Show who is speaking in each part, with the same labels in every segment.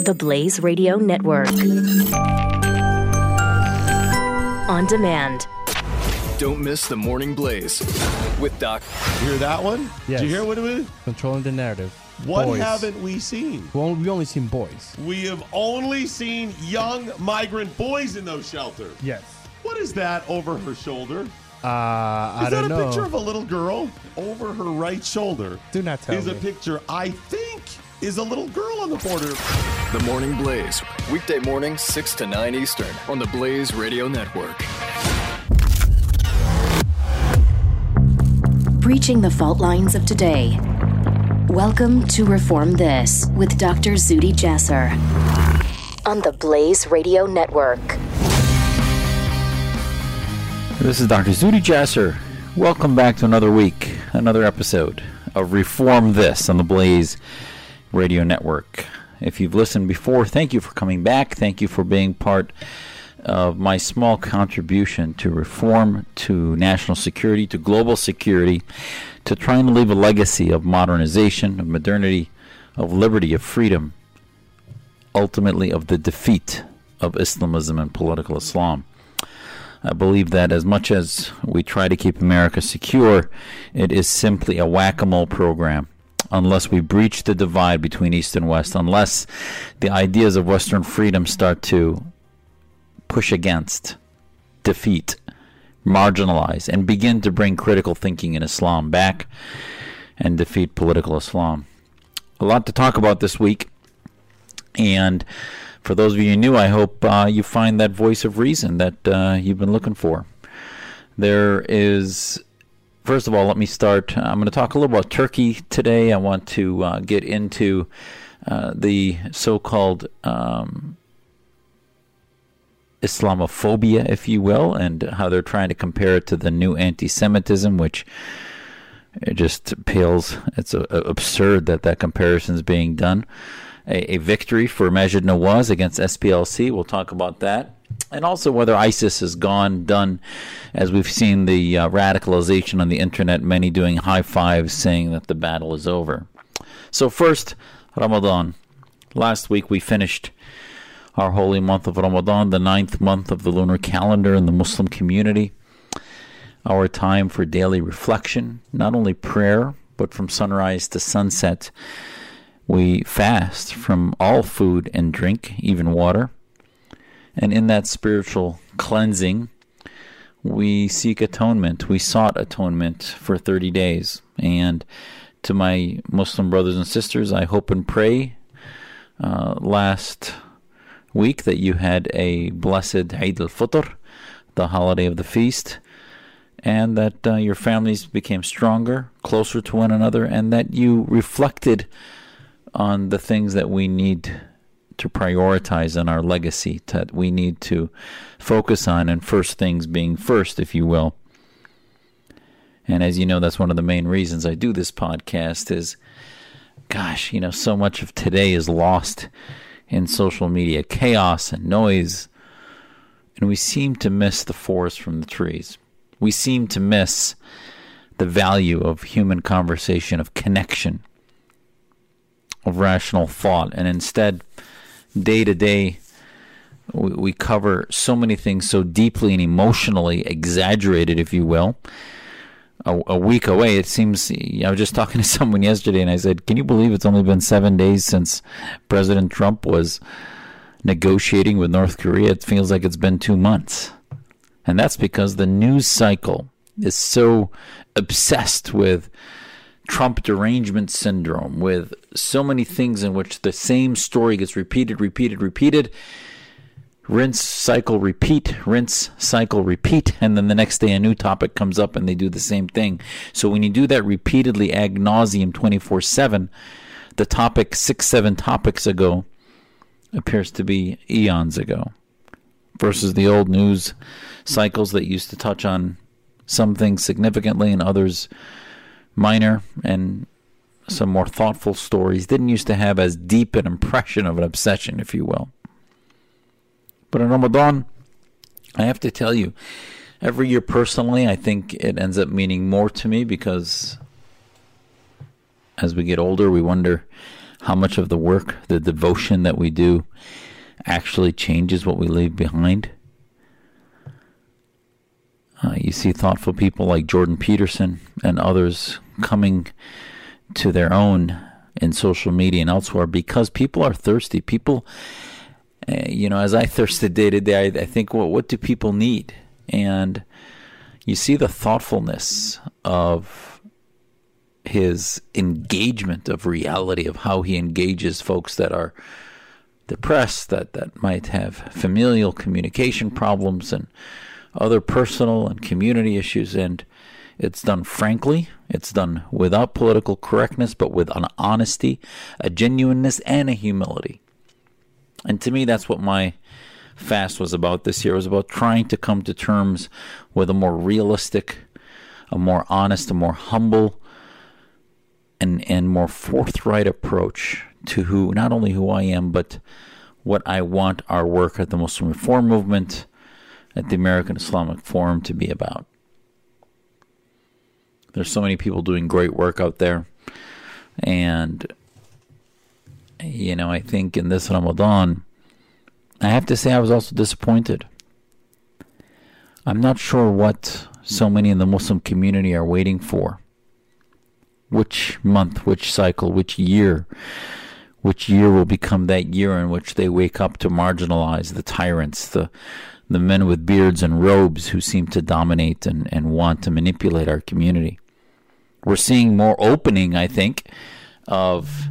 Speaker 1: The Blaze Radio Network. On demand.
Speaker 2: Don't miss the Morning Blaze with Doc.
Speaker 3: You hear that one?
Speaker 4: Yes.
Speaker 3: Did you hear what it was?
Speaker 4: Controlling the narrative.
Speaker 3: What
Speaker 4: Boys.
Speaker 3: haven't we seen?
Speaker 4: Well, we only seen boys.
Speaker 3: We have only seen young migrant boys in those shelters.
Speaker 4: Yes.
Speaker 3: What is that over her shoulder?
Speaker 4: I
Speaker 3: Is
Speaker 4: don't
Speaker 3: that a
Speaker 4: know.
Speaker 3: picture of a little girl? Over her right shoulder
Speaker 4: Do not tell
Speaker 3: is
Speaker 4: me.
Speaker 3: a picture, I think, is a little girl on the border.
Speaker 2: The Morning Blaze. Weekday mornings, 6 to 9 Eastern on the Blaze Radio Network.
Speaker 1: Breaching the fault lines of today. Welcome to Reform This with Dr. Zuhdi Jasser on the Blaze Radio Network.
Speaker 5: This is Dr. Zuhdi Jasser. Welcome back to another week, another episode of Reform This on the Blaze Radio Network. If you've listened before, thank you for coming back. Thank you for being part of my small contribution to reform, to national security, to global security, to trying to leave a legacy of modernization, of modernity, of liberty, of freedom, ultimately of the defeat of Islamism and political Islam. I believe that as much as we try to keep America secure, it is simply a whack-a-mole program. Unless we breach the divide between East and West, unless the ideas of Western freedom start to push against, defeat, marginalize, and begin to bring critical thinking in Islam back and defeat political Islam. A lot to talk about this week, and for those of you new, I hope you find that voice of reason that you've been looking for. There is, first of all, let me start. I'm going to talk a little about Turkey today. I want to get into the so-called Islamophobia, if you will, and how they're trying to compare it to the new anti-Semitism, which it just pales. It's absurd that comparison is being done. A victory for Maajid Nawaz against SPLC. We'll talk about that. And also whether ISIS is done, as we've seen the radicalization on the internet, many doing high fives saying that the battle is over. So first, Ramadan. Last week we finished our holy month of Ramadan, the 9th month of the lunar calendar in the Muslim community. Our time for daily reflection, not only prayer, but from sunrise to sunset. We fast from all food and drink, even water. And in that spiritual cleansing, we seek atonement. We sought atonement for 30 days. And to my Muslim brothers and sisters, I hope and pray last week that you had a blessed Eid al-Fitr, the holiday of the feast, and that your families became stronger, closer to one another, and that you reflected on the things that we need to prioritize in our legacy, that we need to focus on, and first things being first, if you will. And as you know, that's one of the main reasons I do this podcast is, gosh, so much of today is lost in social media, chaos and noise, and we seem to miss the forest from the trees. We seem to miss the value of human conversation, of connection, of rational thought, and instead, day to day, we cover so many things so deeply and emotionally exaggerated, if you will. A week away, it seems. I was just talking to someone yesterday, and I said, can you believe it's only been 7 days since President Trump was negotiating with North Korea? It feels like it's been 2 months. And that's because the news cycle is so obsessed with Trump derangement syndrome, with so many things in which the same story gets repeated, rinse, cycle, repeat, rinse, cycle, repeat, and then the next day a new topic comes up and they do the same thing. So when you do that repeatedly ad nauseum 24/7, the topic 6-7 topics ago appears to be eons ago, versus the old news cycles that used to touch on some things significantly and others minor, and some more thoughtful stories didn't used to have as deep an impression of an obsession, if you will. But in Ramadan, I have to tell you, every year personally, I think it ends up meaning more to me because as we get older, we wonder how much of the work, the devotion that we do actually changes what we leave behind. You see thoughtful people like Jordan Peterson and others coming to their own in social media and elsewhere because people are thirsty. People, as I thirsted day to day, I think, well, what do people need? And you see the thoughtfulness of his engagement of reality, of how he engages folks that are depressed, that might have familial communication problems and other personal and community issues. And it's done frankly. It's done without political correctness, but with an honesty, a genuineness, and a humility. And to me, that's what my fast was about this year. It was about trying to come to terms with a more realistic, a more honest, a more humble, and more forthright approach to not only who I am, but what I want our work at the Muslim Reform Movement, at the American Islamic Forum, to be about. There's so many people doing great work out there. And, I think in this Ramadan, I have to say I was also disappointed. I'm not sure what so many in the Muslim community are waiting for. Which month, which cycle, which year will become that year in which they wake up to marginalize the tyrants, the men with beards and robes who seem to dominate and want to manipulate our community. We're seeing more opening, I think, of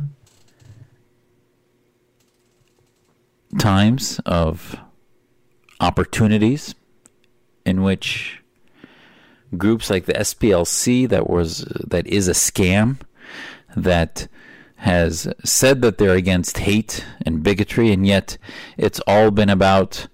Speaker 5: times, of opportunities in which groups like the SPLC that is a scam, that has said that they're against hate and bigotry, and yet it's all been about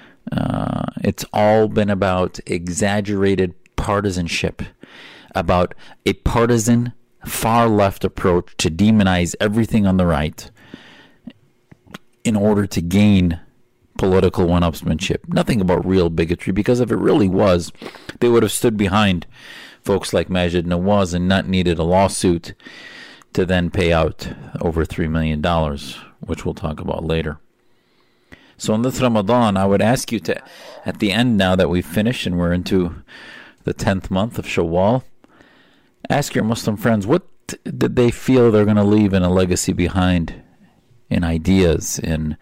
Speaker 5: exaggerated partisanship, about a partisan far left approach to demonize everything on the right in order to gain political one-upsmanship. Nothing about real bigotry, because if it really was, they would have stood behind folks like Maajid Nawaz and not needed a lawsuit to then pay out over $3 million, which we'll talk about later. So in this Ramadan, I would ask you to, at the end now that we've finished and we're into the 10th month of Shawwal, ask your Muslim friends, what did they feel they're going to leave in a legacy behind, in ideas, in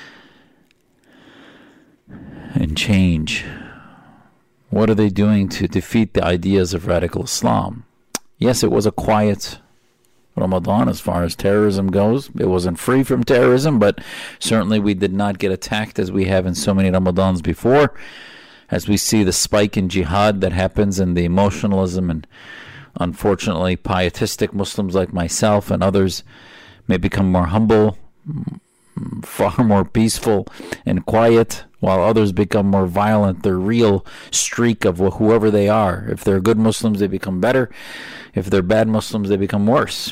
Speaker 5: change? What are they doing to defeat the ideas of radical Islam? Yes, it was a quiet Ramadan as far as terrorism goes. It wasn't free from terrorism, but certainly we did not get attacked as we have in so many Ramadans before. As we see the spike in jihad that happens and the emotionalism, and unfortunately pietistic Muslims like myself and others may become more humble, far more peaceful and quiet, while others become more violent. Their real streak of whoever they are. If they're good Muslims, they become better. If they're bad Muslims, they become worse.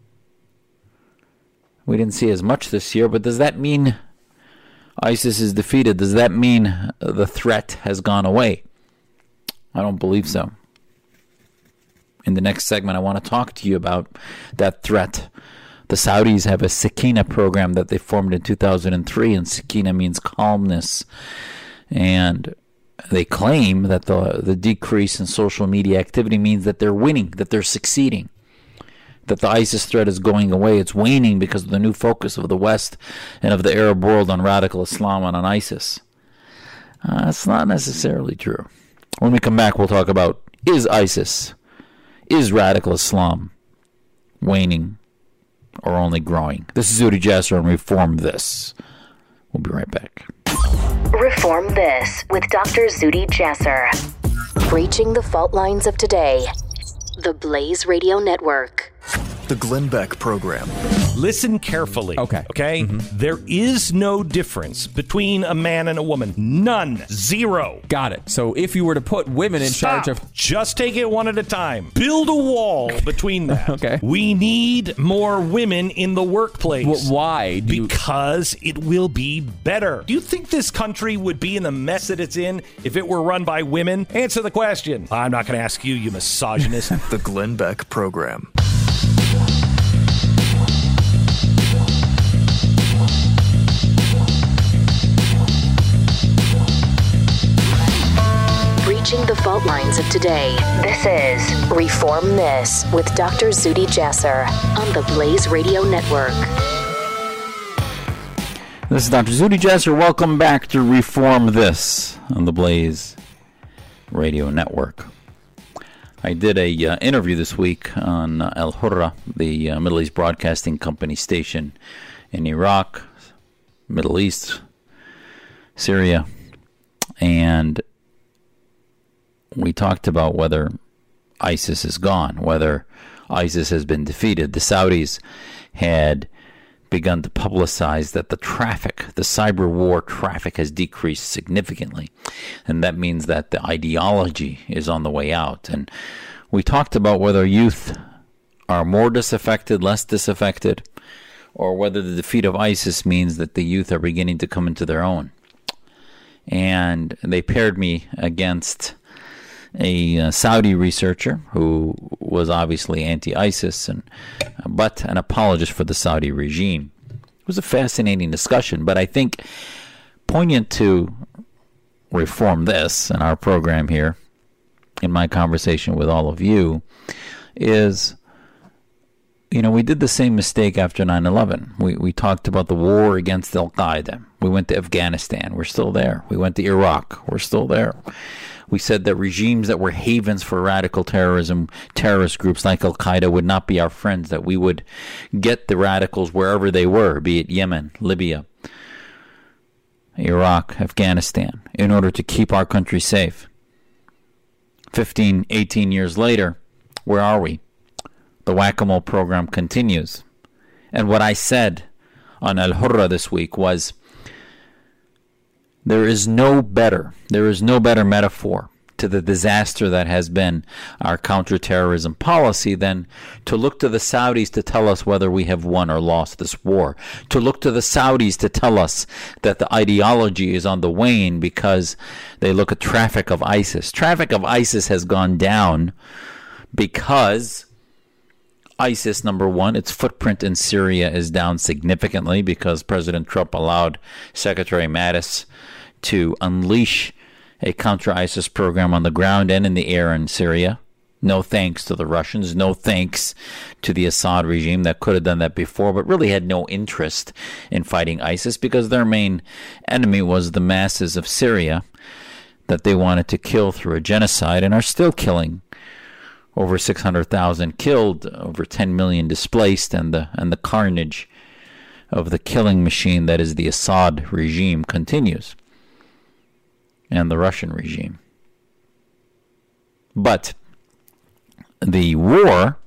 Speaker 5: We didn't see as much this year, but does that mean ISIS is defeated? Does that mean the threat has gone away? I don't believe so. In the next segment, I want to talk to you about that threat. The Saudis have a Sakina program that they formed in 2003, and Sakina means calmness. And they claim that the decrease in social media activity means that they're winning, that they're succeeding, that the ISIS threat is going away. It's waning because of the new focus of the West and of the Arab world on radical Islam and on ISIS. It's not necessarily true. When we come back, we'll talk about, is radical Islam waning or only growing? This is Zuhdi Jasser on Reform This. We'll be right back.
Speaker 1: Reform This with Dr. Zuhdi Jasser. Breaching the fault lines of today. The Blaze Radio Network.
Speaker 2: The Glenn Beck Program.
Speaker 6: Listen carefully.
Speaker 4: Okay. Mm-hmm.
Speaker 6: There is no difference between a man and a woman. None. Zero.
Speaker 4: Got it. So if you were to put women in charge of...
Speaker 6: Just take it one at a time. Build a wall between that.
Speaker 4: Okay.
Speaker 6: We need more women in the workplace.
Speaker 4: Why?
Speaker 6: Because it will be better. Do you think this country would be in the mess that it's in if it were run by women? Answer the question. I'm not going to ask you, you misogynist.
Speaker 2: The Glenn Beck Program.
Speaker 1: Stretching the fault lines of today. This is Reform This with Dr. Zuhdi Jasser on the Blaze Radio Network.
Speaker 5: This is Dr. Zuhdi Jasser. Welcome back to Reform This on the Blaze Radio Network. I did a interview this week on Al Hurra, the Middle East Broadcasting Company station in Iraq, Middle East, Syria, and we talked about whether ISIS is gone, whether ISIS has been defeated. The Saudis had begun to publicize that the cyber war traffic has decreased significantly, and that means that the ideology is on the way out. And we talked about whether youth are more disaffected, less disaffected, or whether the defeat of ISIS means that the youth are beginning to come into their own. And they paired me against a Saudi researcher who was obviously anti-ISIS, but an apologist for the Saudi regime. It was a fascinating discussion, but I think poignant to Reform This in our program here, in my conversation with all of you, is, we did the same mistake after 9/11. We talked about the war against Al-Qaeda. We went to Afghanistan. We're still there. We went to Iraq. We're still there. We said that regimes that were havens for radical terrorism, terrorist groups like Al-Qaeda, would not be our friends, that we would get the radicals wherever they were, be it Yemen, Libya, Iraq, Afghanistan, in order to keep our country safe. 15, 18 years later, where are we? The whack-a-mole program continues. And what I said on Al Hurra this week was, there is no better metaphor to the disaster that has been our counterterrorism policy than to look to the Saudis to tell us whether we have won or lost this war. To look to the Saudis to tell us that the ideology is on the wane because they look at traffic of ISIS. Traffic of ISIS has gone down because ISIS, number one, its footprint in Syria is down significantly because President Trump allowed Secretary Mattis to unleash a counter-ISIS program on the ground and in the air in Syria. No thanks to the Russians, no thanks to the Assad regime that could have done that before, but really had no interest in fighting ISIS because their main enemy was the masses of Syria that they wanted to kill through a genocide and are still killing. Over 600,000 killed, over 10 million displaced, and the carnage of the killing machine that is the Assad regime continues, and the Russian regime. But the war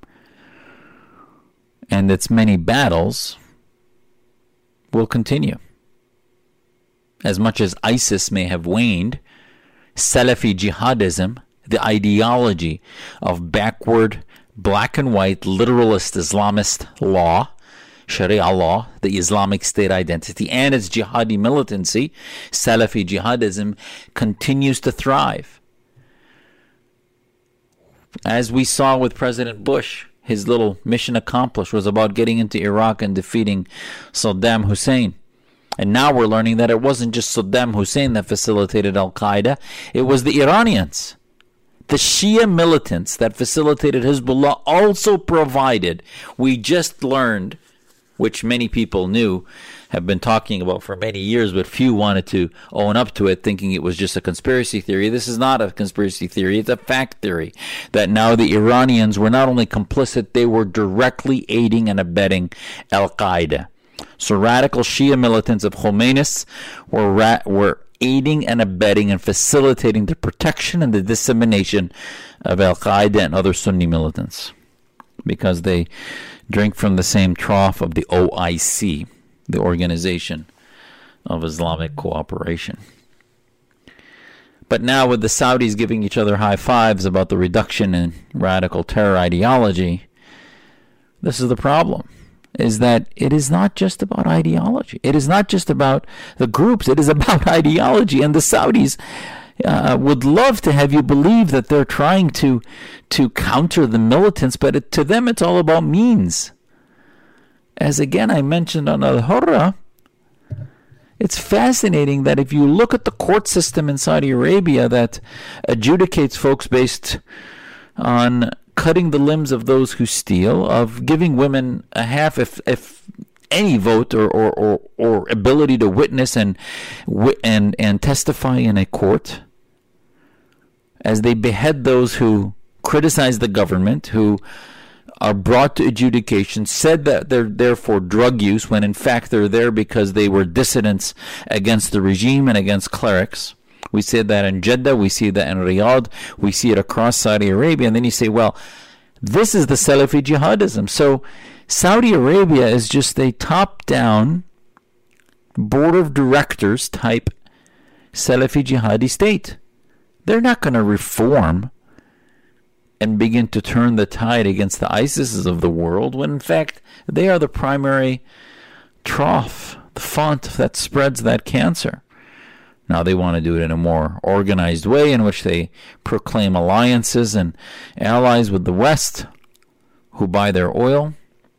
Speaker 5: and its many battles will continue. As much as ISIS may have waned, Salafi jihadism, the ideology of backward, black and white, literalist Islamist law, Sharia law, the Islamic State identity, and its jihadi militancy, Salafi jihadism, continues to thrive. As we saw with President Bush, his little mission accomplished was about getting into Iraq and defeating Saddam Hussein. And now we're learning that it wasn't just Saddam Hussein that facilitated Al-Qaeda, it was the Iranians. The Shia militants that facilitated Hezbollah also provided, we just learned, which many people knew, have been talking about for many years, but few wanted to own up to it, thinking it was just a conspiracy theory. This is not a conspiracy theory, it's a fact theory, that now the Iranians were not only complicit, they were directly aiding and abetting Al-Qaeda. So radical Shia militants of Khomeinists were aiding and abetting and facilitating the protection and the dissemination of Al-Qaeda and other Sunni militants, because they drink from the same trough of the OIC, the Organization of Islamic Cooperation. But now with the Saudis giving each other high fives about the reduction in radical terror ideology, this is the problem, is that it is not just about ideology. It is not just about the groups. It is about ideology. And the Saudis would love to have you believe that they're trying to counter the militants, but to them it's all about means. As again I mentioned on Al Hurra, it's fascinating that if you look at the court system in Saudi Arabia that adjudicates folks based on cutting the limbs of those who steal, of giving women a half, if any vote or ability to witness and testify in a court, as they behead those who criticize the government, who are brought to adjudication, said that they're there for drug use when in fact they're there because they were dissidents against the regime and against clerics. We see that in Jeddah, we see that in Riyadh, we see it across Saudi Arabia, and then you say, well, this is the Salafi jihadism. So Saudi Arabia is just a top-down board of directors type Salafi jihadi state. They're not going to reform and begin to turn the tide against the ISISes of the world when in fact they are the primary trough, the font that spreads that cancer. Now they want to do it in a more organized way in which they proclaim alliances and allies with the West who buy their oil.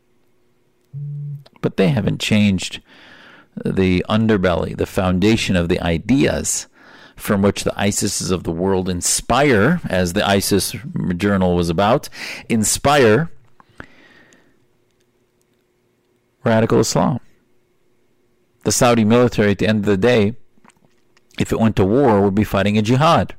Speaker 5: But they haven't changed the underbelly, the foundation of the ideas from which the ISISes of the world inspire, as the ISIS journal was about, inspire radical Islam. The Saudi military, at the end of the day, if it went to war, would be fighting a jihad.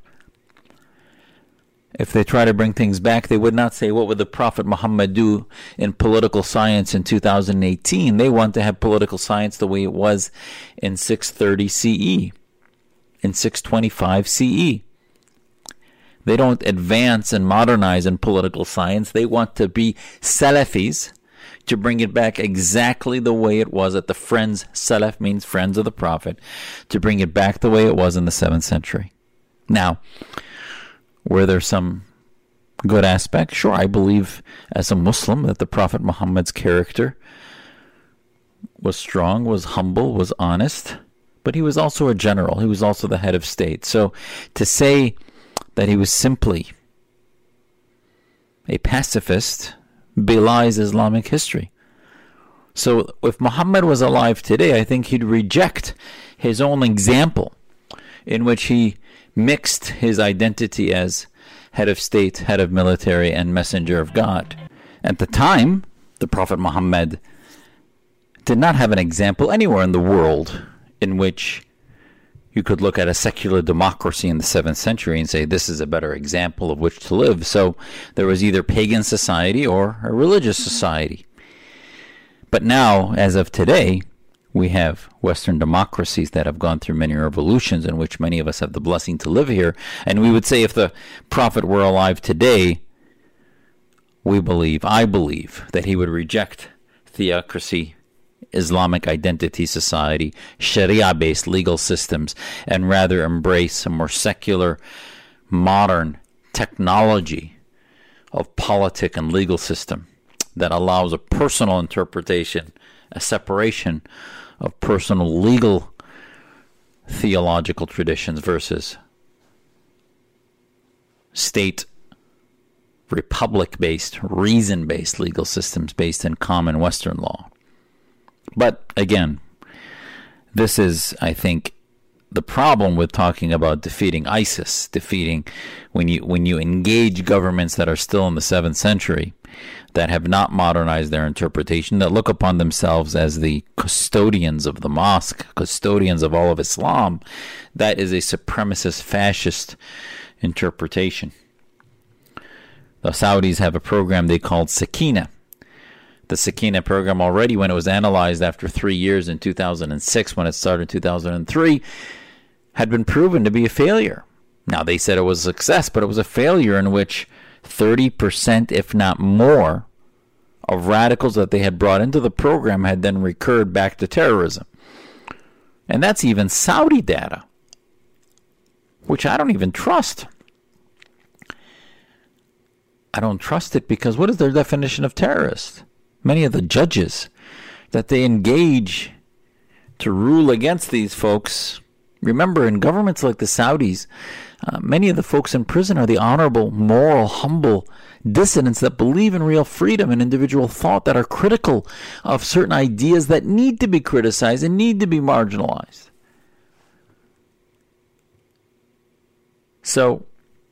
Speaker 5: If they try to bring things back, they would not say, what would the Prophet Muhammad do in political science in 2018? They want to have political science the way it was in 630 CE, in 625 CE. They don't advance and modernize in political science. They want to be Salafis, to bring it back exactly the way it was at the friends. Salaf means friends of the Prophet. To bring it back the way it was in the 7th century. Now, were there some good aspects? Sure, I believe as a Muslim that the Prophet Muhammad's character was strong, was humble, was honest. But he was also a general. He was also the head of state. So to say that he was simply a pacifist belies Islamic history. So if Muhammad was alive today, I think he'd reject his own example in which he mixed his identity as head of state, head of military, and messenger of God. At the time, the Prophet Muhammad did not have an example anywhere in the world in which you could look at a secular democracy in the 7th century and say this is a better example of which to live. So there was either pagan society or a religious society. But now, as of today, we have Western democracies that have gone through many revolutions in which many of us have the blessing to live here. And we would say if the Prophet were alive today, I believe that he would reject theocracy, Islamic identity society, Sharia-based legal systems, and rather embrace a more secular, modern technology of politic and legal system that allows a personal interpretation, a separation of personal legal theological traditions versus state, republic-based, reason-based legal systems based in common Western law. But again, this is, I think, the problem with talking about defeating ISIS, when you engage governments that are still in the 7th century, that have not modernized their interpretation, that look upon themselves as the custodians of the mosque, custodians of all of Islam. That is a supremacist, fascist interpretation. The Saudis have a program they called Sakina. The Sakina program already, when it was analyzed after 3 years in 2006, when it started in 2003, had been proven to be a failure. Now, they said it was a success, but it was a failure in which 30%, if not more, of radicals that they had brought into the program had then recurred back to terrorism. And that's even Saudi data, which I don't even trust. I don't trust it because what is their definition of terrorist? Many of the judges that they engage to rule against these folks, remember, in governments like the Saudis, many of the folks in prison are the honorable, moral, humble dissidents that believe in real freedom and individual thought, that are critical of certain ideas that need to be criticized and need to be marginalized. So,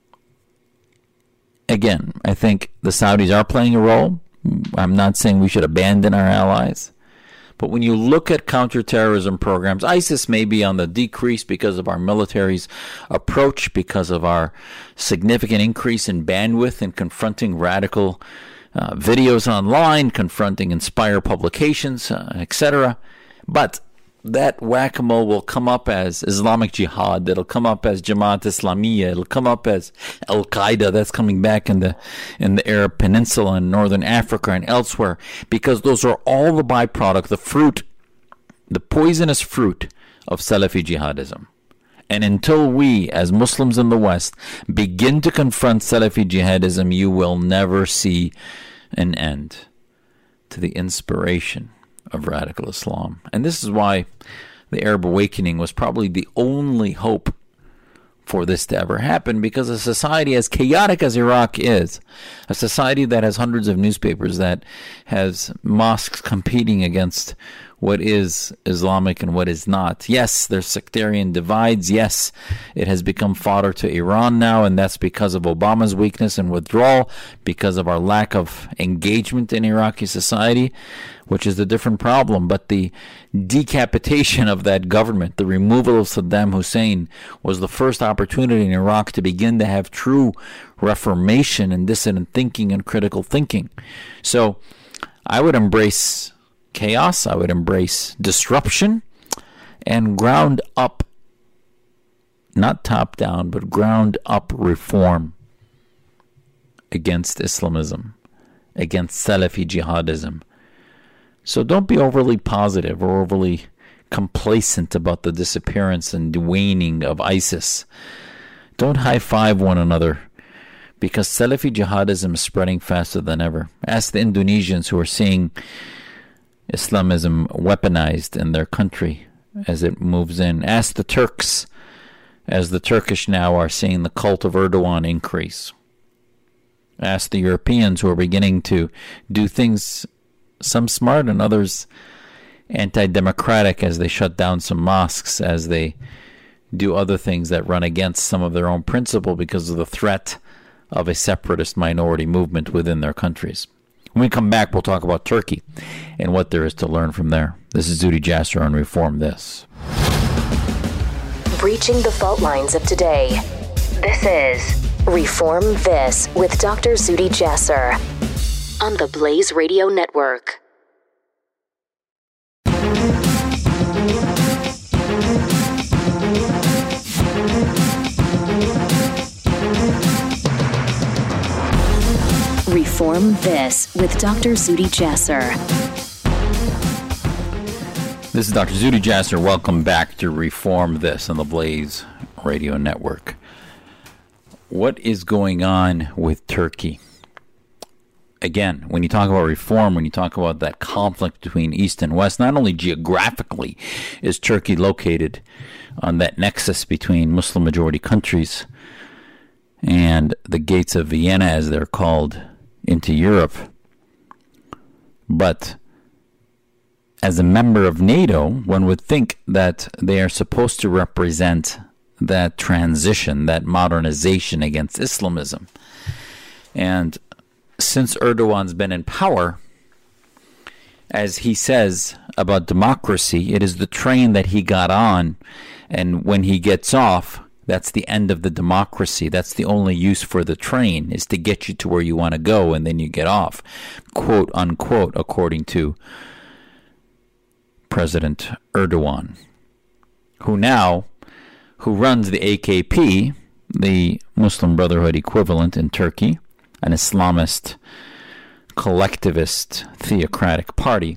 Speaker 5: again, I think the Saudis are playing a role. I'm not saying we should abandon our allies. But when you look at counterterrorism programs, ISIS may be on the decrease because of our military's approach, because of our significant increase in bandwidth in confronting radical videos online, confronting Inspire publications, etc. But that whack-a-mole will come up as Islamic Jihad, it'll come up as Jamaat Islamiyah, it'll come up as Al-Qaeda, that's coming back in the Arab Peninsula and Northern Africa and elsewhere, because those are all the byproduct, the fruit, the poisonous fruit of Salafi jihadism. And until we, as Muslims in the West, begin to confront Salafi jihadism, you will never see an end to the inspiration of radical Islam. And this is why the Arab awakening was probably the only hope for this to ever happen, because a society as chaotic as Iraq is, a society that has hundreds of newspapers, that has mosques competing against what is Islamic and what is not. Yes, there's sectarian divides. Yes, it has become fodder to Iran now, and that's because of Obama's weakness and withdrawal, because of our lack of engagement in Iraqi society, which is a different problem. But the decapitation of that government, the removal of Saddam Hussein, was the first opportunity in Iraq to begin to have true reformation and dissident thinking and critical thinking. So I would embrace chaos, I would embrace disruption, and ground up, not top down, but ground up reform against Islamism, against Salafi jihadism. So don't be overly positive or overly complacent about the disappearance and waning of ISIS. Don't high-five one another, because Salafi jihadism is spreading faster than ever. Ask the Indonesians who are seeing Islamism weaponized in their country as it moves in. Ask the Turks, as the Turkish now are seeing the cult of Erdogan increase. Ask the Europeans who are beginning to do things, some smart and others anti-democratic, as they shut down some mosques, as they do other things that run against some of their own principle because of the threat of a separatist minority movement within their countries. When we come back, we'll talk about Turkey and what there is to learn from there. This is Zuhdi Jasser on Reform This.
Speaker 1: Breaching the fault lines of today. This is Reform This with Dr. Zuhdi Jasser on the Blaze Radio Network. Reform This with Dr. Zuhdi Jasser.
Speaker 5: This is Dr. Zuhdi Jasser. Welcome back to Reform This on the Blaze Radio Network. What is going on with Turkey? Again, when you talk about reform, when you talk about that conflict between East and West, not only geographically is Turkey located on that nexus between Muslim-majority countries and the gates of Vienna, as they're called, into Europe, but as a member of NATO, one would think that they are supposed to represent that transition, that modernization against Islamism. And since Erdogan's been in power, as he says about democracy, it is the train that he got on, and when he gets off, that's the end of the democracy. That's the only use for the train, is to get you to where you want to go, and then you get off, quote unquote, according to President Erdogan, who runs the AKP, the Muslim Brotherhood equivalent in Turkey, an Islamist, collectivist, theocratic party.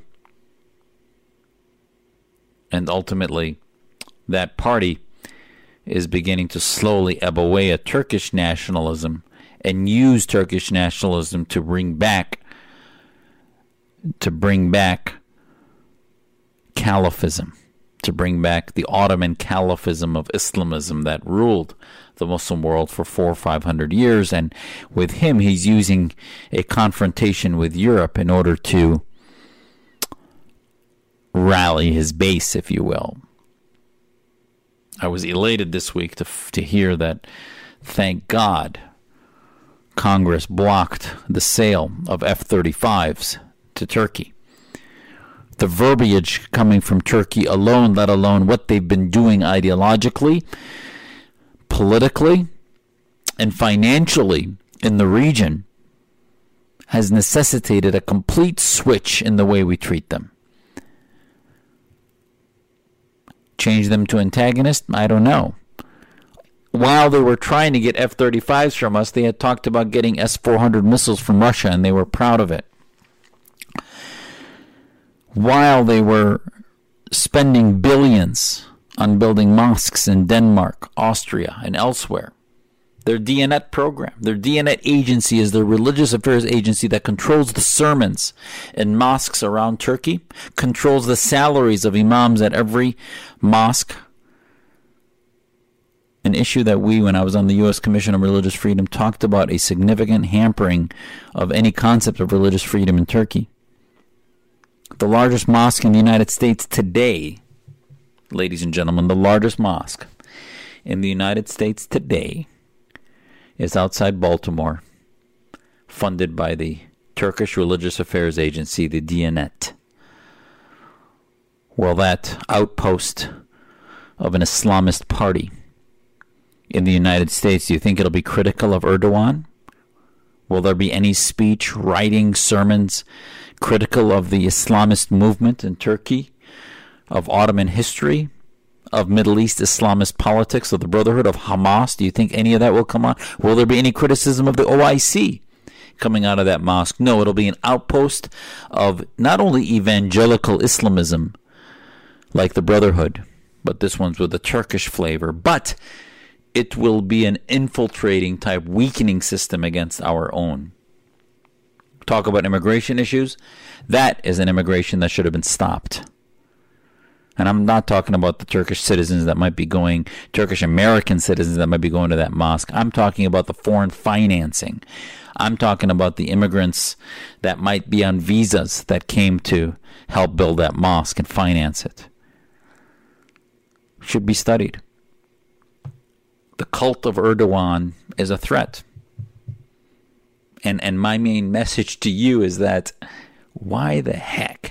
Speaker 5: And ultimately, that party is beginning to slowly ebb away at Turkish nationalism and use Turkish nationalism to bring back Caliphism, to bring back the Ottoman Caliphism of Islamism that ruled the Muslim world for 400 or 500 years. And with him, he's using a confrontation with Europe in order to rally his base, if you will. I was elated this week to hear that Thank God Congress blocked the sale of F-35s to Turkey. The verbiage coming from Turkey alone, let alone what they've been doing ideologically, politically, and financially in the region, has necessitated a complete switch in the way we treat them. Change them to antagonists? I don't know. While they were trying to get F-35s from us, they had talked about getting S-400 missiles from Russia, and they were proud of it. While they were spending billions on building mosques in Denmark, Austria, and elsewhere, their DNet program, their DNet agency is the religious affairs agency that controls the sermons in mosques around Turkey, controls the salaries of imams at every mosque. An issue that when I was on the U.S. Commission on Religious Freedom, talked about a significant hampering of any concept of religious freedom in Turkey. The largest mosque in the United States today, ladies and gentlemen, the largest mosque in the United States today is outside Baltimore, funded by the Turkish Religious Affairs Agency, the Diyanet. Well, that outpost of an Islamist party in the United States, do you think it'll be critical of Erdogan? Will there be any speech, writing, sermons critical of the Islamist movement in Turkey, of Ottoman history, of Middle East Islamist politics, of the Brotherhood, of Hamas? Do you think any of that will come on? Will there be any criticism of the OIC coming out of that mosque? No, it'll be an outpost of not only evangelical Islamism like the Brotherhood, but this one's with a Turkish flavor, but it will be an infiltrating type weakening system against our own. Talk about immigration issues. That is an immigration that should have been stopped. And I'm not talking about the Turkish citizens that might be going, Turkish American citizens that might be going to that mosque. I'm talking about the foreign financing. I'm talking about the immigrants that might be on visas that came to help build that mosque and finance it. Should be studied. The cult of Erdogan is a threat. And my main message to you is that why the heck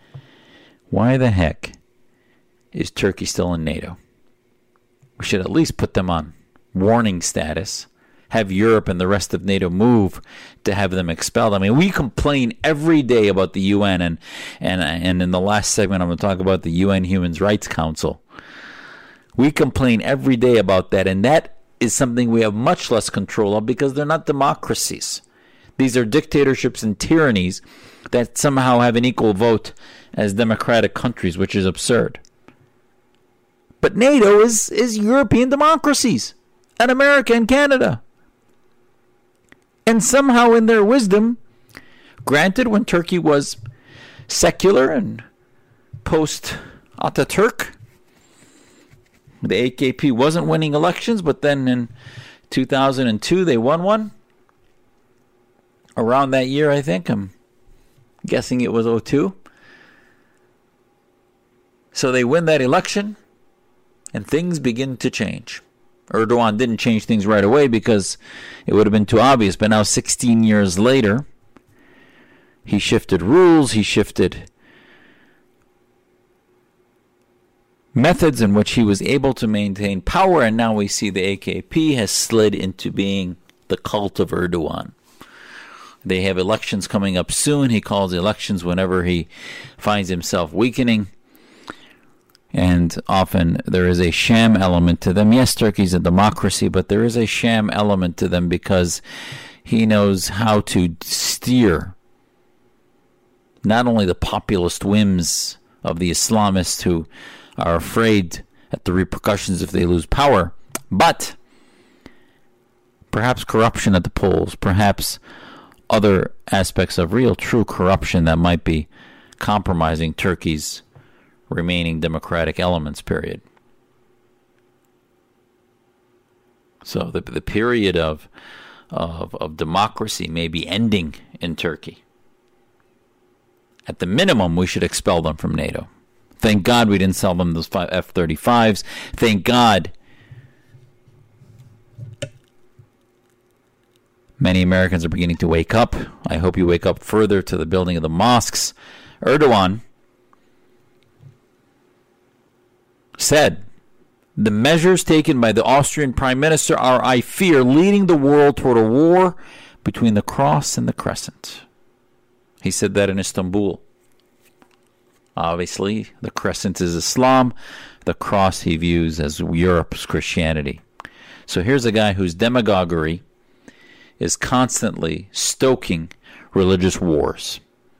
Speaker 5: is Turkey still in NATO? We should at least put them on warning status, have Europe and the rest of NATO move to have them expelled. I mean, we complain every day about the UN, and in the last segment I'm going to talk about the UN Human Rights Council. We complain every day about that, and that is something we have much less control of because they're not democracies. These are dictatorships and tyrannies that somehow have an equal vote as democratic countries, which is absurd. But NATO is European democracies, and America and Canada. And somehow in their wisdom, granted when Turkey was secular and post-Ataturk, the AKP wasn't winning elections, but then in 2002 they won one. Around that year, I think. I'm guessing it was 2002. So they win that election, and things begin to change. Erdogan didn't change things right away because it would have been too obvious. But now, 16 years later, he shifted rules, he shifted methods in which he was able to maintain power, and now we see the AKP has slid into being the cult of Erdogan. They have elections coming up soon. He calls elections whenever he finds himself weakening. And often there is a sham element to them. Yes, Turkey's a democracy, but there is a sham element to them because he knows how to steer not only the populist whims of the Islamists who are afraid at the repercussions if they lose power, but perhaps corruption at the polls, perhaps other aspects of real, true corruption that might be compromising Turkey's remaining democratic elements, period. So the period of democracy may be ending in Turkey. At the minimum, we should expel them from NATO. Thank God we didn't sell them those F-35s. Thank God Many Americans are beginning to wake up. I hope you wake up further to the building of the mosques. Erdogan said, the measures taken by the Austrian Prime Minister are, I fear, leading the world toward a war between the cross and the crescent. He said that in Istanbul. Obviously, the crescent is Islam. The cross he views as Europe's Christianity. So here's a guy whose demagoguery is constantly stoking religious wars.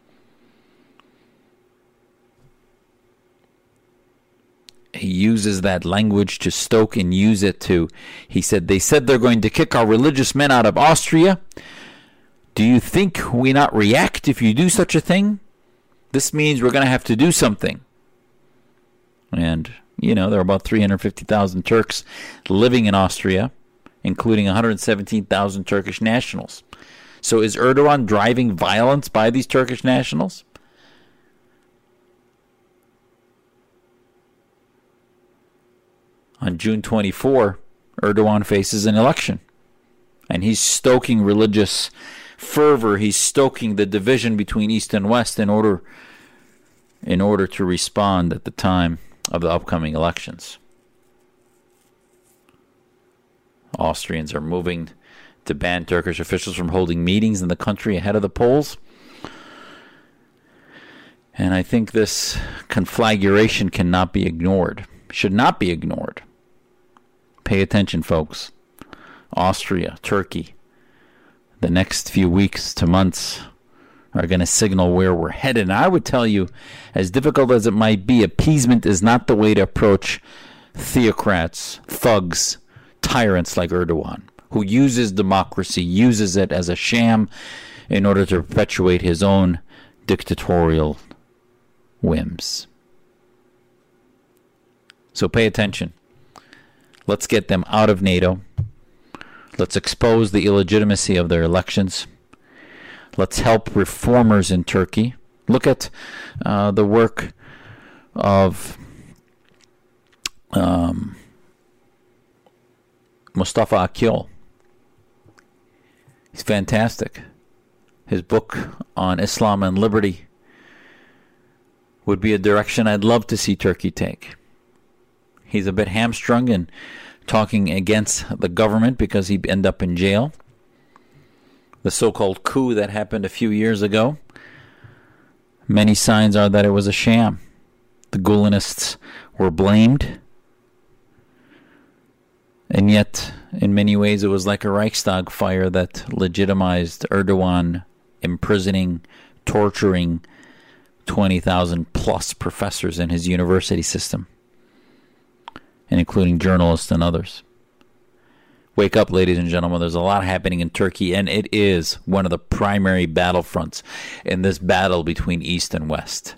Speaker 5: He uses that language to stoke and use it to, he said, they said they're going to kick our religious men out of Austria. Do you think we not react if you do such a thing? This means we're going to have to do something. And, there are about 350,000 Turks living in Austria, including 117,000 Turkish nationals. So is Erdogan driving violence by these Turkish nationals? On June 24, Erdogan faces an election. And he's stoking religious fervor. He's stoking the division between East and West in order to respond at the time of the upcoming elections. Austrians are moving to ban Turkish officials from holding meetings in the country ahead of the polls. And I think this conflagration cannot be ignored. Should not be ignored. Pay attention, folks. Austria, Turkey, the next few weeks to months are going to signal where we're headed. And I would tell you, as difficult as it might be, appeasement is not the way to approach theocrats, thugs, tyrants like Erdogan, who uses democracy, uses it as a sham in order to perpetuate his own dictatorial whims. So pay attention. Let's get them out of NATO. Let's expose the illegitimacy of their elections. Let's help reformers in Turkey. Look at the work of Mustafa Akil. He's fantastic. His book on Islam and liberty would be a direction I'd love to see Turkey take. He's a bit hamstrung in talking against the government because he'd end up in jail. The so-called coup that happened a few years ago, many signs are that it was a sham. The Gulenists were blamed. And yet, in many ways, it was like a Reichstag fire that legitimized Erdogan imprisoning, torturing 20,000 plus professors in his university system, and including journalists and others. Wake up, ladies and gentlemen. There's a lot happening in Turkey, and it is one of the primary battlefronts in this battle between East and West.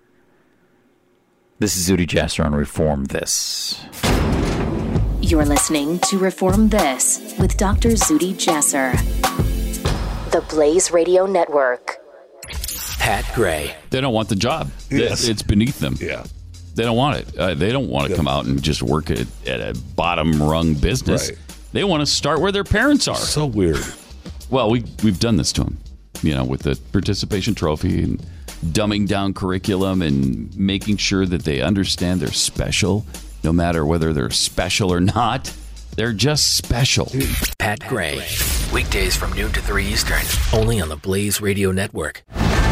Speaker 5: This is Zuhdi Jasser on Reform This.
Speaker 1: You're listening to Reform This with Dr. Zuhdi Jasser. The Blaze Radio Network.
Speaker 7: Pat Gray.
Speaker 8: They don't want the job.
Speaker 3: Yes.
Speaker 8: It's beneath them.
Speaker 3: Yeah.
Speaker 8: They don't want it. They don't want to come out and just work at a bottom-rung business.
Speaker 3: Right.
Speaker 8: They want to start where their parents are.
Speaker 3: So weird.
Speaker 8: Well, we've done this to them, with the participation trophy and dumbing down curriculum and making sure that they understand they're special, no matter whether they're special or not. They're just special.
Speaker 7: Pat Gray. Weekdays from noon to 3 Eastern. Only on the Blaze Radio Network.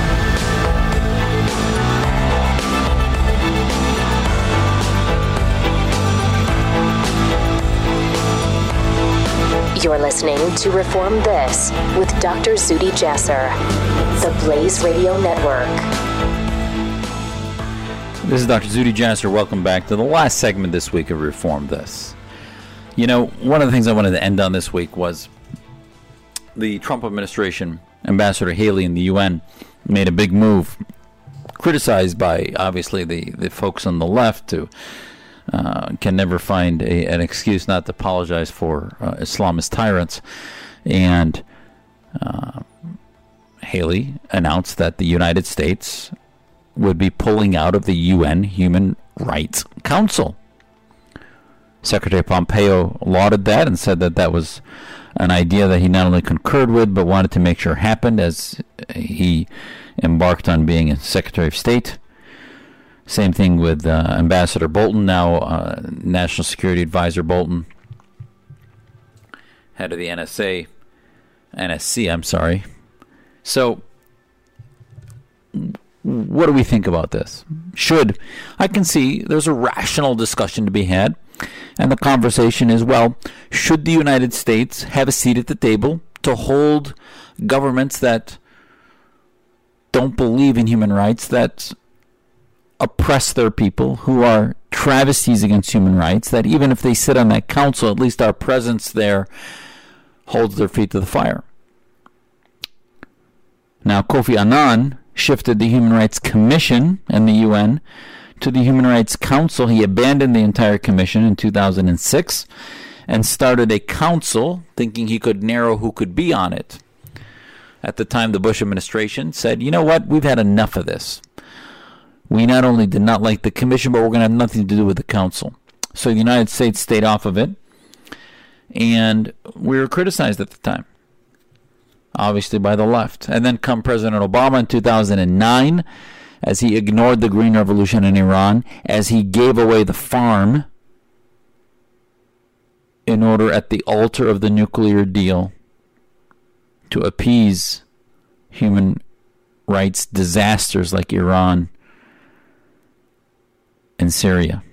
Speaker 1: You're listening to Reform This with Dr. Zuhdi Jasser. The Blaze Radio Network.
Speaker 5: This is Dr. Zuhdi Jasser. Welcome back to the last segment this week of Reform This. One of the things I wanted to end on this week was the Trump administration, Ambassador Haley in the UN, made a big move, criticized by, obviously, the folks on the left who can never find an excuse not to apologize for Islamist tyrants. And Haley announced that the United States would be pulling out of the UN Human Rights Council. Secretary Pompeo lauded that and said that that was an idea that he not only concurred with, but wanted to make sure happened as he embarked on being a Secretary of State. Same thing with Ambassador Bolton, now National Security Advisor Bolton, head of the NSC, I'm sorry. So, what do we think about this? I can see there's a rational discussion to be had, and the conversation is, well, should the United States have a seat at the table to hold governments that don't believe in human rights, that oppress their people, who are travesties against human rights, that even if they sit on that council, at least our presence there holds their feet to the fire? Now, Kofi Annan shifted the Human Rights Commission and the UN to the Human Rights Council. He abandoned the entire commission in 2006 and started a council, thinking he could narrow who could be on it. At the time, the Bush administration said, you know what, we've had enough of this. We not only did not like the commission, but we're going to have nothing to do with the council. So the United States stayed off of it, and we were criticized at the time, obviously by the left. And then come President Obama in 2009, as he ignored the Green Revolution in Iran, as he gave away the farm in order at the altar of the nuclear deal to appease human rights disasters like Iran and Syria,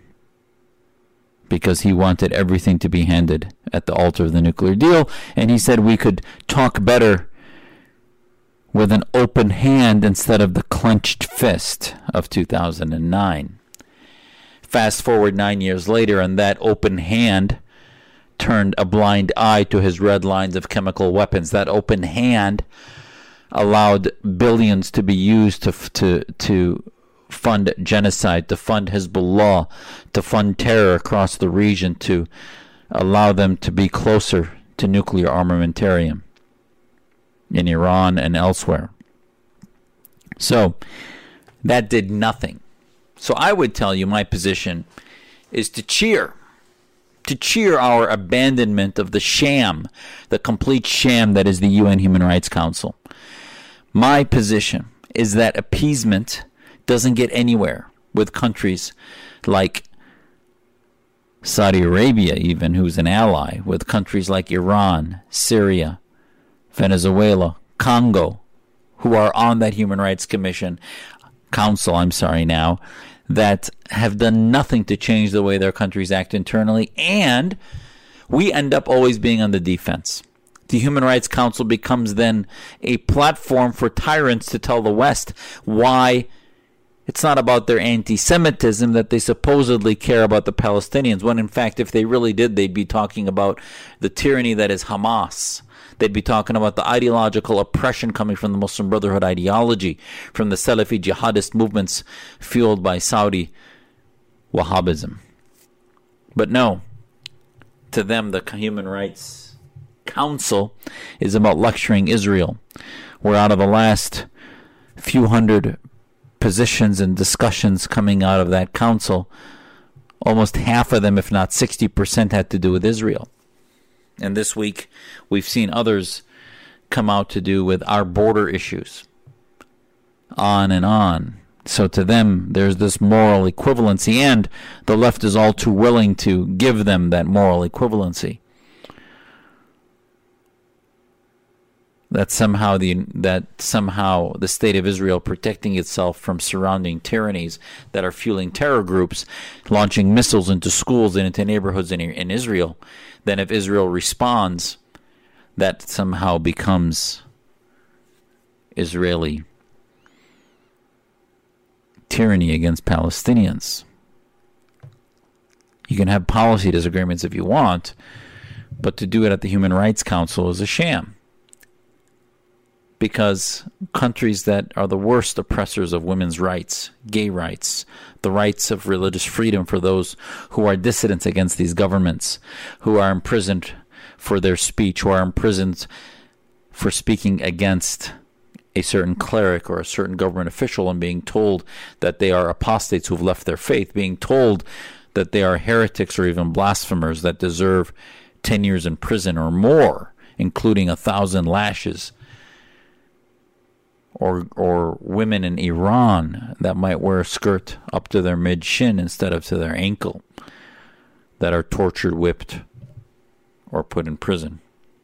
Speaker 5: because he wanted everything to be handed at the altar of the nuclear deal. And he said we could talk better with an open hand instead of the clenched fist of 2009. Fast forward 9 years later, and that open hand turned a blind eye to his red lines of chemical weapons. That open hand allowed billions to be used to fund genocide, to fund Hezbollah, to fund terror across the region, to allow them to be closer to nuclear armamentarium in Iran and elsewhere. So that did nothing. So I would tell you my position is to cheer our abandonment of the sham, the complete sham that is the UN Human Rights Council. My position is that appeasement doesn't get anywhere with countries like Saudi Arabia, even, who's an ally, with countries like Iran, Syria, Venezuela, Congo, who are on that Human Rights Council, that have done nothing to change the way their countries act internally, and we end up always being on the defense. The Human Rights Council becomes then a platform for tyrants to tell the West why it's not about their anti-Semitism that they supposedly care about the Palestinians, when in fact, if they really did, they'd be talking about the tyranny that is Hamas. They'd be talking about the ideological oppression coming from the Muslim Brotherhood ideology, from the Salafi jihadist movements fueled by Saudi Wahhabism. But no, to them, the Human Rights Council is about lecturing Israel, where out of the last few hundred positions and discussions coming out of that council, almost half of them, if not 60%, had to do with Israel. And this week, we've seen others come out to do with our border issues. On and on. So to them, there's this moral equivalency, and the left is all too willing to give them that moral equivalency. That somehow the state of Israel, protecting itself from surrounding tyrannies that are fueling terror groups, launching missiles into schools and into neighborhoods in Israel, then if Israel responds, that somehow becomes Israeli tyranny against Palestinians. You can have policy disagreements if you want, but to do it at the Human Rights Council is a sham. Because countries that are the worst oppressors of women's rights, gay rights, the rights of religious freedom for those who are dissidents against these governments, who are imprisoned for their speech, who are imprisoned for speaking against a certain cleric or a certain government official and being told that they are apostates who've left their faith, being told that they are heretics or even blasphemers that deserve 10 years in prison or more, including 1,000 lashes, or women in Iran that might wear a skirt up to their mid-shin instead of to their ankle, that are tortured, whipped, or put in prison.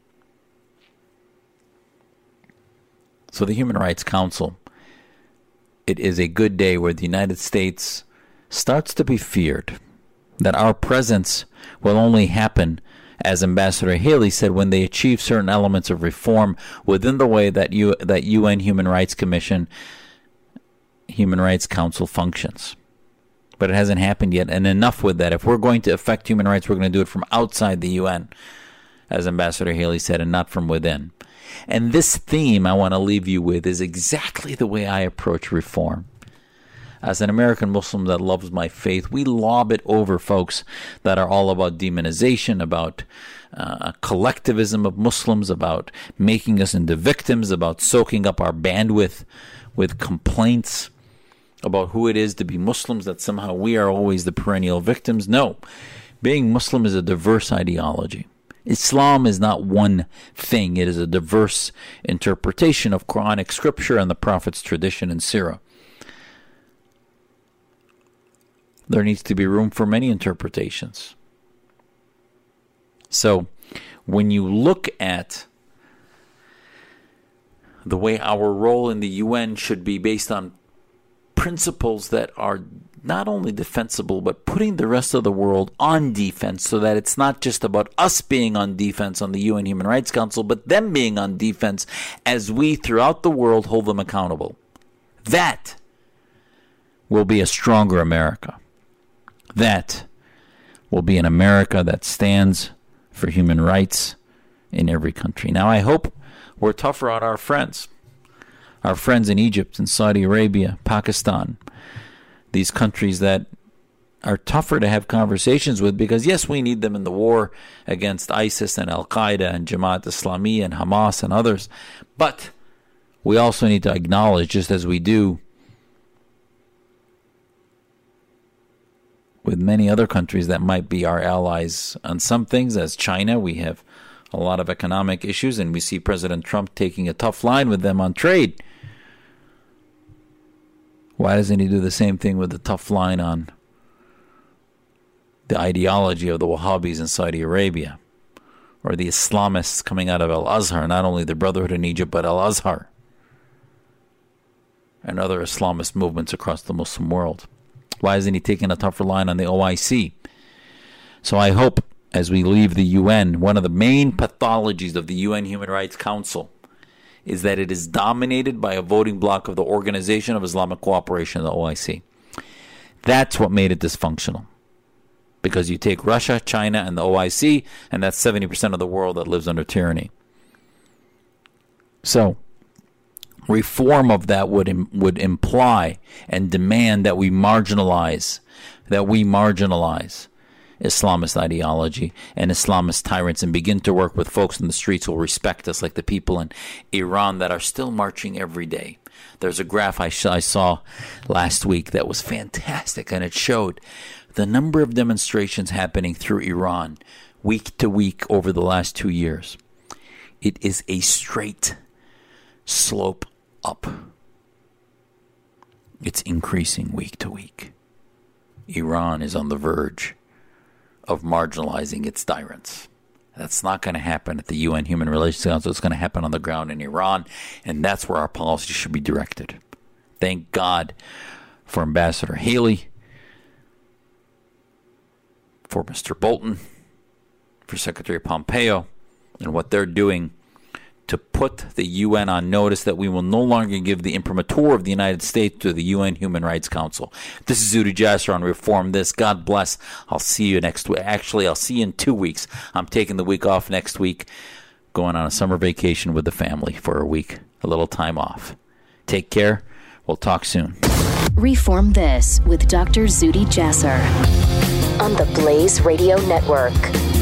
Speaker 5: So the Human Rights Council, it is a good day where the United States starts to be feared, that our presence will only happen, as Ambassador Haley said, when they achieve certain elements of reform within the way that UN Human Rights Commission, Human Rights Council functions. But it hasn't happened yet, and enough with that. If we're going to affect human rights, we're going to do it from outside the UN, as Ambassador Haley said, and not from within. And this theme I want to leave you with is exactly the way I approach reform. As an American Muslim that loves my faith, we lob it over folks that are all about demonization, about collectivism of Muslims, about making us into victims, about soaking up our bandwidth with complaints about who it is to be Muslims, that somehow we are always the perennial victims. No, being Muslim is a diverse ideology. Islam is not one thing. It is a diverse interpretation of Quranic scripture and the Prophet's tradition and seerah. There needs to be room for many interpretations. So, when you look at the way our role in the UN should be based on principles that are not only defensible, but putting the rest of the world on defense, so that it's not just about us being on defense on the UN Human Rights Council, but them being on defense as we throughout the world hold them accountable. That will be a stronger America. That will be an America that stands for human rights in every country. Now, I hope we're tougher on our friends in Egypt and Saudi Arabia, Pakistan, these countries that are tougher to have conversations with, because yes, we need them in the war against ISIS and Al-Qaeda and Jamaat Islami and Hamas and others, but we also need to acknowledge, just as we do with many other countries that might be our allies on some things, as China, we have a lot of economic issues, and we see President Trump taking a tough line with them on trade. Why doesn't he do the same thing with the tough line on the ideology of the Wahhabis in Saudi Arabia, or the Islamists coming out of Al-Azhar, not only the Brotherhood in Egypt, but Al-Azhar, and other Islamist movements across the Muslim world? Why isn't he taking a tougher line on the OIC? So I hope, as we leave the UN, one of the main pathologies of the UN Human Rights Council is that it is dominated by a voting bloc of the Organization of Islamic Cooperation, the OIC. That's what made it dysfunctional. Because you take Russia, China, and the OIC, and that's 70% of the world that lives under tyranny. So, reform of that would imply and demand that we marginalize Islamist ideology and Islamist tyrants, and begin to work with folks in the streets who will respect us, like the people in Iran that are still marching every day. There's a graph I saw last week that was fantastic, and it showed the number of demonstrations happening through Iran week to week over the last 2 years. It is a straight slope up. It's increasing week to week. Iran is on the verge of marginalizing its tyrants. That's not going to happen at the UN Human Relations Council. It's going to happen on the ground in Iran, and that's where our policy should be directed. Thank God for Ambassador Haley, for Mr. Bolton, for Secretary Pompeo, and what they're doing to put the UN on notice that we will no longer give the imprimatur of the United States to the UN Human Rights Council. This is Zuhdi Jasser on Reform This. God bless. I'll see you next week. Actually, I'll see you in 2 weeks. I'm taking the week off next week, going on a summer vacation with the family for a week, a little time off. Take care. We'll talk soon.
Speaker 1: Reform This with Dr. Zuhdi Jasser on the Blaze Radio Network.